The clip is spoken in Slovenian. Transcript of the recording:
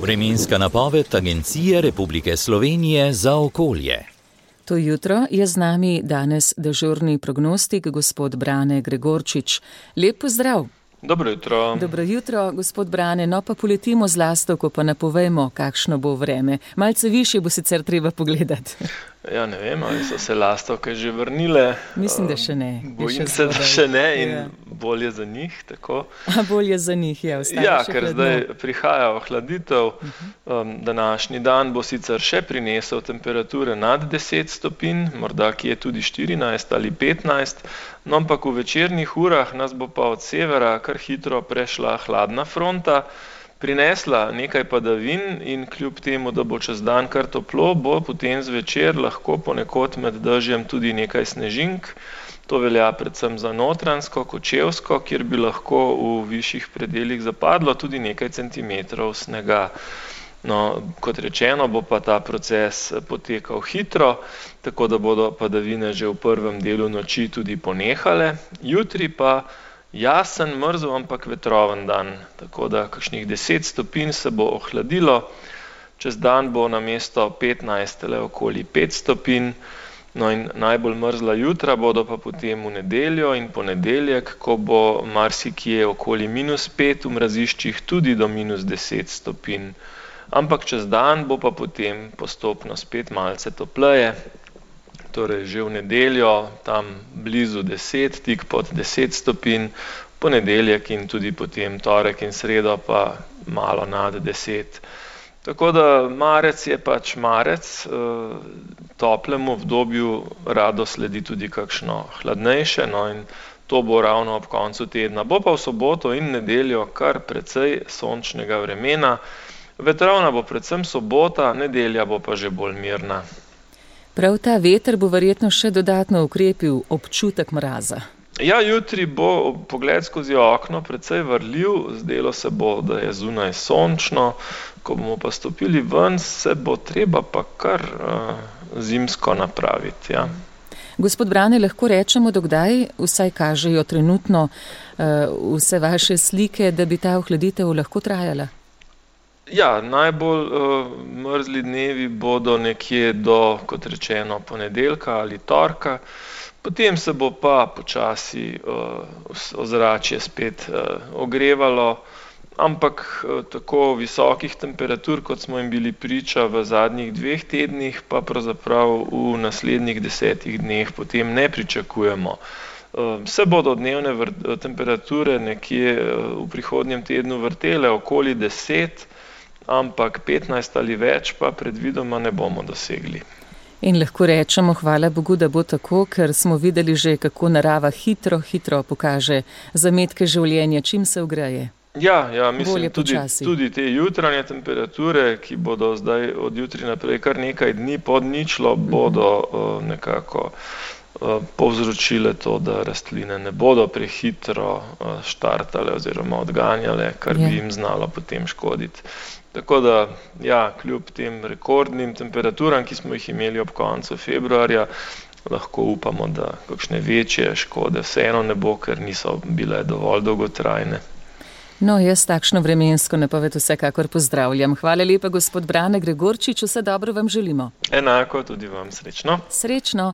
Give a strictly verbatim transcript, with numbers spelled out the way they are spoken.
Vremenska napoved Agencije Republike Slovenije za okolje. To jutro je z nami danes dežurni prognostik gospod Brane Gregorčič. Lep pozdrav. Dobro jutro. Dobro jutro, gospod Brane. No pa poletimo z lastovko, pa napovejmo, kakšno bo vreme. Malce višje bo sicer treba pogledati. Ja, ne vem, ali so se lastovke že vrnile. Mislim, da še ne. Bojim se, da še ne in ja. bolje za njih, tako. A bolje za njih, ja. Ja, ker hladno. Zdaj prihaja ohladitev. Um, današnji dan bo sicer še prinesel temperature nad deset stopinj, morda kje tudi štirinajst ali petnajst, no ampak v večernih urah nas bo pa od severa kar hitro prešla hladna fronta, prinesla nekaj padavin in kljub temu, da bo čez dan kar toplo, bo potem zvečer lahko ponekod med dežjem tudi nekaj snežink. To velja predvsem za Notranjsko, Kočevsko, kjer bi lahko v višjih predelih zapadlo tudi nekaj centimetrov snega. No, kot rečeno, bo pa ta proces potekal hitro, tako da bodo padavine že v prvem delu noči tudi ponehale. Jutri pa jasen, mrzel, ampak vetroven dan, tako da kakšnih deset stopinj se bo ohladilo, čez dan bo namesto petnajst le okoli pet stopinj, no in najbolj mrzla jutra bodo pa potem v nedeljo in ponedeljek, ko bo marsikje okoli minus pet, v mraziščih tudi do minus deset stopinj. Ampak čez dan bo pa potem postopno spet malce topleje, torej že v nedeljo tam blizu deset, tik pod deset stopinj, ponedeljek in tudi potem torek in sredo pa malo nad deset. Tako da marec je pač marec, toplemu obdobju rado sledi tudi kakšno hladnejše, no in to bo ravno ob koncu tedna. Bo pa v soboto in nedeljo kar precej sončnega vremena, vetrovna bo predvsem sobota, nedelja bo pa že bolj mirna. Prav ta veter bo verjetno še dodatno ukrepil občutek mraza. Ja, jutri bo pogled skozi okno precej varljiv, zdelo se bo, da je zunaj sončno, ko bomo pa stopili ven, se bo treba pa kar uh, zimsko napraviti. Ja. Gospod Brane, lahko rečemo, dokdaj vsaj kažejo trenutno uh, vse vaše slike, da bi ta ohladitev lahko trajala? Ja, najbolj uh, mrzli dnevi bodo nekje do, kot rečeno, ponedeljka ali torka, potem se bo pa počasi uh, ozračje spet uh, ogrevalo, ampak uh, tako visokih temperatur, kot smo jim bili priča v zadnjih dveh tednih, pa pravzaprav v naslednjih desetih dneh potem ne pričakujemo. Uh, se bodo dnevne vr- temperature nekje uh, v prihodnjem tednu vrtele okoli deset, ampak petnajst ali več pa predvidoma ne bomo dosegli. In lahko rečemo, hvala Bogu, da bo tako, ker smo videli že, kako narava hitro, hitro pokaže zametke življenja, čim se ogreje. Ja, ja, mislim, tudi, tudi te jutranje temperature, ki bodo zdaj od jutri naprej kar nekaj dni pod ničlo, bodo uh, nekako uh, povzročile to, da rastline ne bodo prehitro uh, štartale oziroma odganjale, kar ja. bi jim znalo potem škoditi. Tako da, ja, kljub tem rekordnim temperaturam, ki smo jih imeli ob koncu februarja, lahko upamo, da kakšne večje škode vseeno ne bo, ker niso bile dovolj dolgotrajne. No, jaz takšno vremensko napoved vsekakor pozdravljam. Hvala lepa, gospod Brane Gregorčič, vse dobro vam želimo. Enako, tudi vam srečno. Srečno.